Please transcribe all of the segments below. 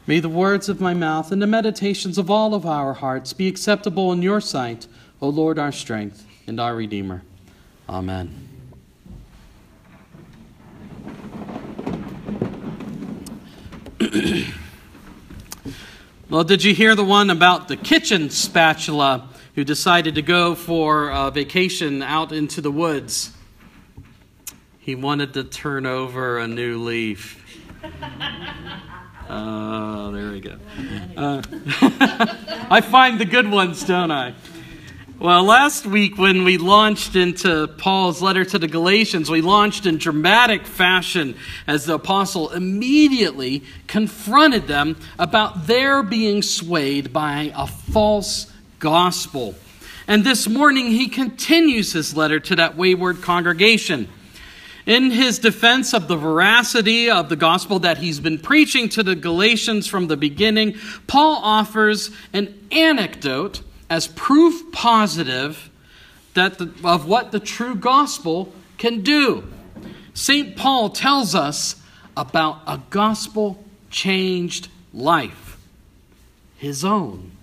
May the words of my mouth and the meditations of all of our hearts be acceptable in your sight, O Lord, our strength and our Redeemer. Amen. Well, did you hear the one about the kitchen spatula who decided to go for a vacation out into the woods? He wanted to turn over a new leaf. Oh, there we go. I find the good ones, don't I? Well, last week when we launched into Paul's letter to the Galatians, we launched in dramatic fashion as the apostle immediately confronted them about their being swayed by a false gospel. And this morning he continues his letter to that wayward congregation. In his defense of the veracity of the gospel that he's been preaching to the Galatians from the beginning, Paul offers an anecdote as proof positive of what the true gospel can do. St. Paul tells us about a gospel-changed life, his own.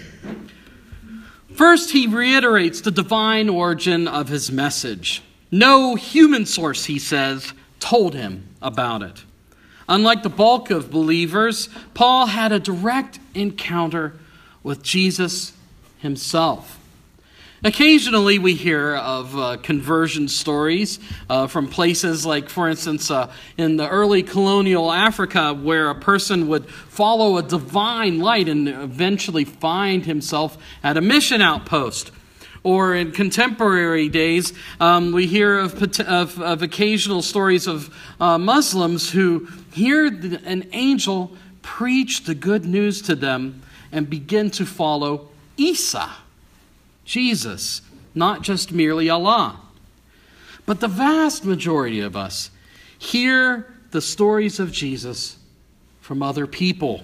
First, he reiterates the divine origin of his message. No human source, he says, told him about it. Unlike the bulk of believers, Paul had a direct encounter with Jesus himself. Occasionally we hear of conversion stories from places like, for instance, in the early colonial Africa, where a person would follow a divine light and eventually find himself at a mission outpost. Or in contemporary days, we hear of occasional stories of Muslims who hear an angel preach the good news to them and begin to follow Isa, Jesus, not just merely Allah. But the vast majority of us hear the stories of Jesus from other people.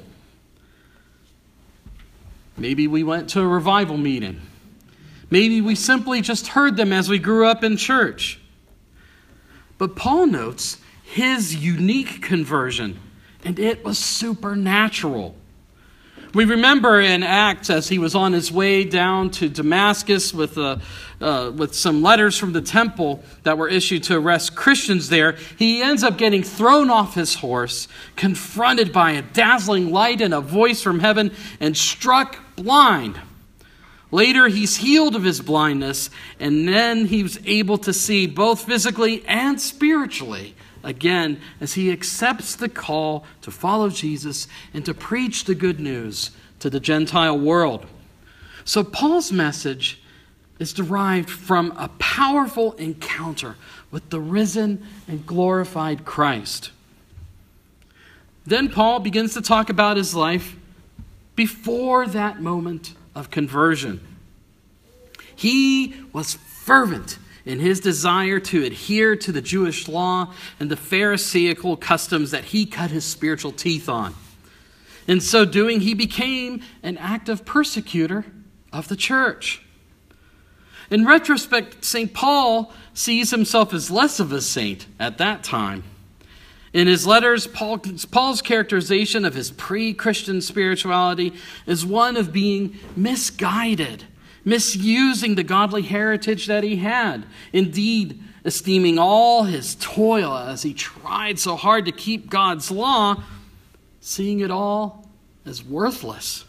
Maybe we went to a revival meeting. Maybe we simply just heard them as we grew up in church. But Paul notes his unique conversion, and it was supernatural. We remember in Acts, as he was on his way down to Damascus with some letters from the temple that were issued to arrest Christians there, he ends up getting thrown off his horse, confronted by a dazzling light and a voice from heaven, and struck blind. Later, he's healed of his blindness, and then he's able to see both physically and spiritually again as he accepts the call to follow Jesus and to preach the good news to the Gentile world. So Paul's message is derived from a powerful encounter with the risen and glorified Christ. Then Paul begins to talk about his life before that moment of conversion. He was fervent in his desire to adhere to the Jewish law and the Pharisaical customs that he cut his spiritual teeth on. In so doing, he became an active persecutor of the church. In retrospect, St. Paul sees himself as less of a saint at that time. In his letters, Paul's characterization of his pre-Christian spirituality is one of being misguided, misusing the godly heritage that he had. Indeed, esteeming all his toil as he tried so hard to keep God's law, seeing it all as worthless.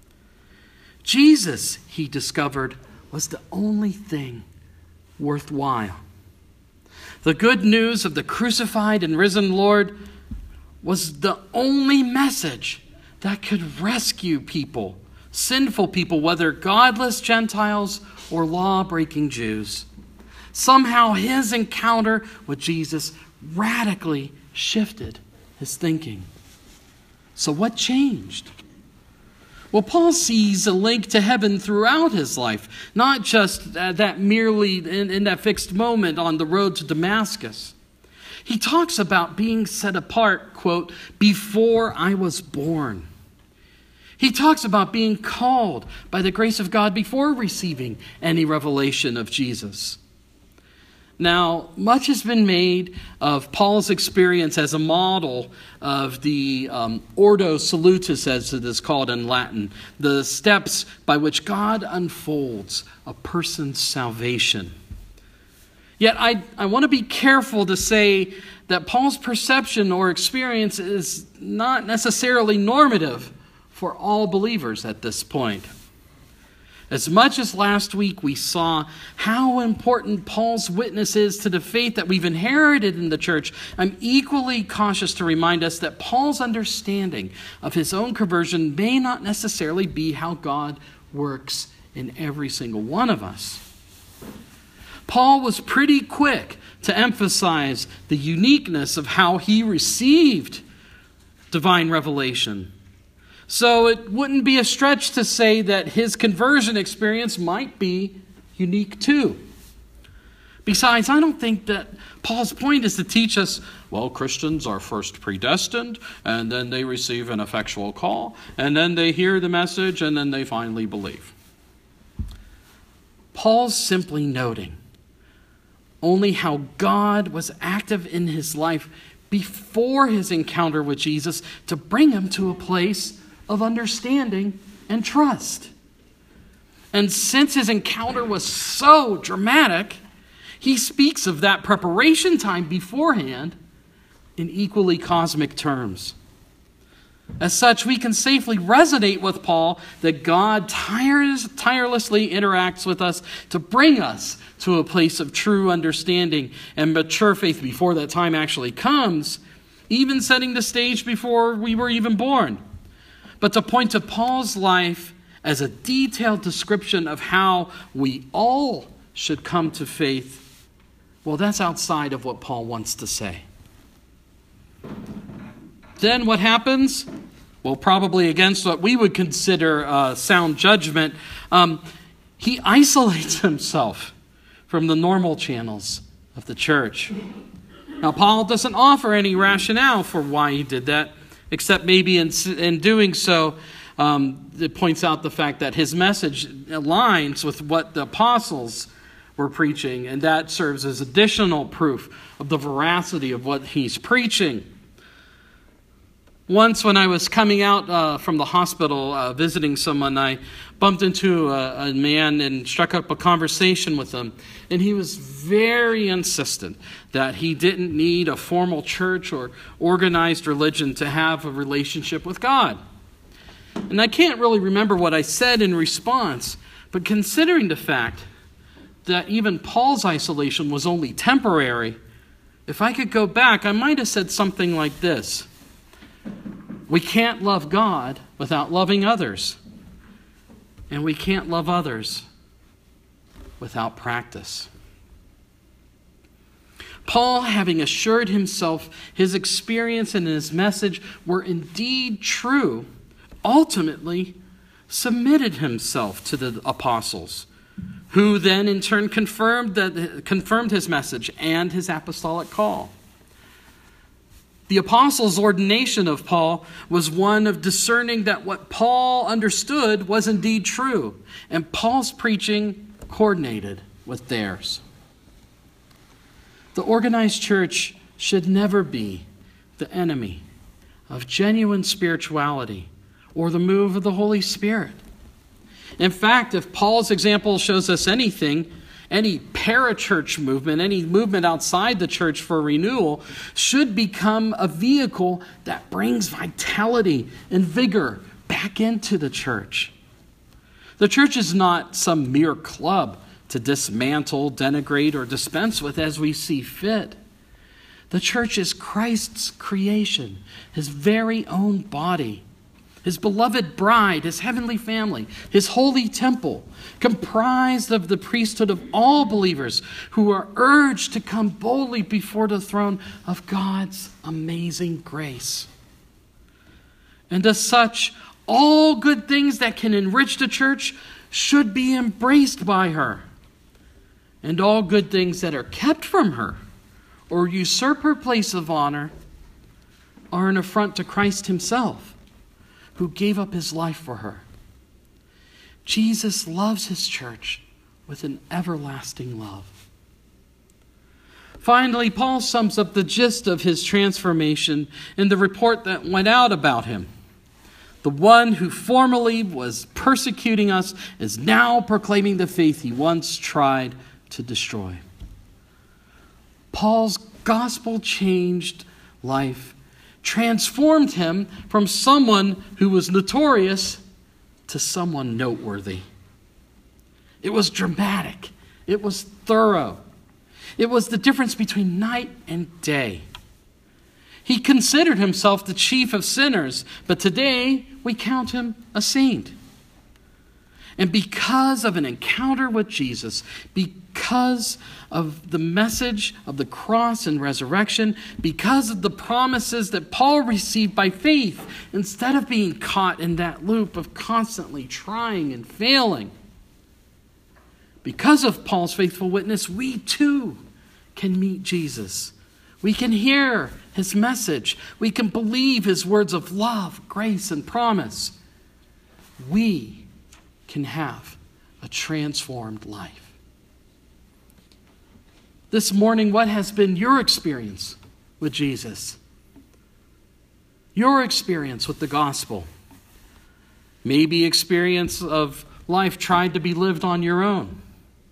Jesus, he discovered, was the only thing worthwhile. The good news of the crucified and risen Lord was the only message that could rescue people, sinful people, whether godless Gentiles or law-breaking Jews. Somehow his encounter with Jesus radically shifted his thinking. So what changed? Well, Paul sees a link to heaven throughout his life, not just that merely in that fixed moment on the road to Damascus. He talks about being set apart, quote, before I was born. He talks about being called by the grace of God before receiving any revelation of Jesus. Now, much has been made of Paul's experience as a model of the Ordo Salutis, as it is called in Latin, the steps by which God unfolds a person's salvation. Yet I want to be careful to say that Paul's perception or experience is not necessarily normative for all believers at this point. As much as last week we saw how important Paul's witness is to the faith that we've inherited in the church, I'm equally cautious to remind us that Paul's understanding of his own conversion may not necessarily be how God works in every single one of us. Paul was pretty quick to emphasize the uniqueness of how he received divine revelation. So it wouldn't be a stretch to say that his conversion experience might be unique too. Besides, I don't think that Paul's point is to teach us, well, Christians are first predestined, and then they receive an effectual call, and then they hear the message, and then they finally believe. Paul's simply noting only how God was active in his life before his encounter with Jesus to bring him to a place of understanding and trust. And since his encounter was so dramatic, he speaks of that preparation time beforehand in equally cosmic terms. As such, we can safely resonate with Paul that God tirelessly interacts with us to bring us to a place of true understanding and mature faith before that time actually comes, even setting the stage before we were even born. But to point to Paul's life as a detailed description of how we all should come to faith, well, that's outside of what Paul wants to say. Then what happens? Well, probably against what we would consider sound judgment, he isolates himself from the normal channels of the church. Now, Paul doesn't offer any rationale for why he did that, except maybe in doing so, it points out the fact that his message aligns with what the apostles were preaching, and that serves as additional proof of the veracity of what he's preaching. Once when I was coming out from the hospital visiting someone, I bumped into a man and struck up a conversation with him. And he was very insistent that he didn't need a formal church or organized religion to have a relationship with God. And I can't really remember what I said in response, but considering the fact that even Paul's isolation was only temporary, if I could go back, I might have said something like this: we can't love God without loving others. And we can't love others without practice. Paul, having assured himself his experience and his message were indeed true, ultimately submitted himself to the apostles, who then in turn confirmed his message and his apostolic call. The apostles' ordination of Paul was one of discerning that what Paul understood was indeed true, and Paul's preaching coordinated with theirs. The organized church should never be the enemy of genuine spirituality or the move of the Holy Spirit. In fact, if Paul's example shows us anything, any parachurch movement, any movement outside the church for renewal, should become a vehicle that brings vitality and vigor back into the church. The church is not some mere club to dismantle, denigrate, or dispense with as we see fit. The church is Christ's creation, his very own body, his beloved bride, his heavenly family, his holy temple, comprised of the priesthood of all believers who are urged to come boldly before the throne of God's amazing grace. And as such, all good things that can enrich the church should be embraced by her. And all good things that are kept from her or usurp her place of honor are an affront to Christ himself, who gave up his life for her. Jesus loves his church with an everlasting love. Finally, Paul sums up the gist of his transformation in the report that went out about him. The one who formerly was persecuting us is now proclaiming the faith he once tried to destroy. Paul's gospel-changed life transformed him from someone who was notorious to someone noteworthy. It was dramatic. It was thorough. It was the difference between night and day. He considered himself the chief of sinners, but today we count him a saint. And because of an encounter with Jesus, because of the message of the cross and resurrection, because of the promises that Paul received by faith, instead of being caught in that loop of constantly trying and failing, because of Paul's faithful witness, we too can meet Jesus. We can hear his message. We can believe his words of love, grace, and promise. We can have a transformed life. This morning, what has been your experience with Jesus? Your experience with the gospel? Maybe experience of life tried to be lived on your own.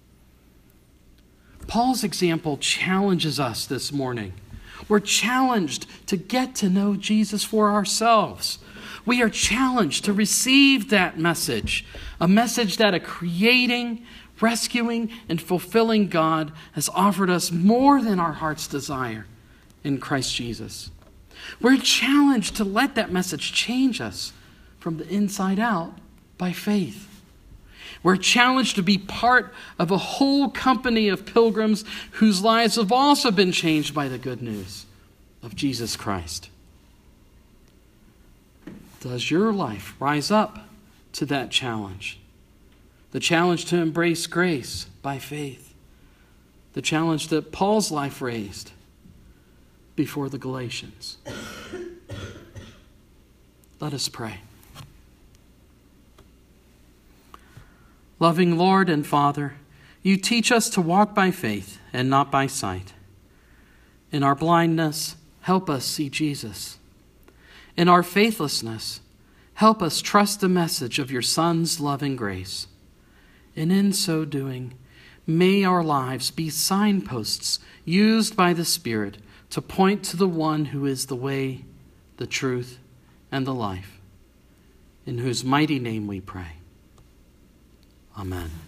Paul's example challenges us this morning. We're challenged to get to know Jesus for ourselves. We are challenged to receive that message, a message that a creating, rescuing, and fulfilling God has offered us more than our heart's desire in Christ Jesus. We're challenged to let that message change us from the inside out by faith. We're challenged to be part of a whole company of pilgrims whose lives have also been changed by the good news of Jesus Christ. Does your life rise up to that challenge? The challenge to embrace grace by faith. The challenge that Paul's life raised before the Galatians. Let us pray. Loving Lord and Father, you teach us to walk by faith and not by sight. In our blindness, help us see Jesus. In our faithlessness, help us trust the message of your Son's loving grace. And in so doing, may our lives be signposts used by the Spirit to point to the one who is the way, the truth, and the life, in whose mighty name we pray. Amen.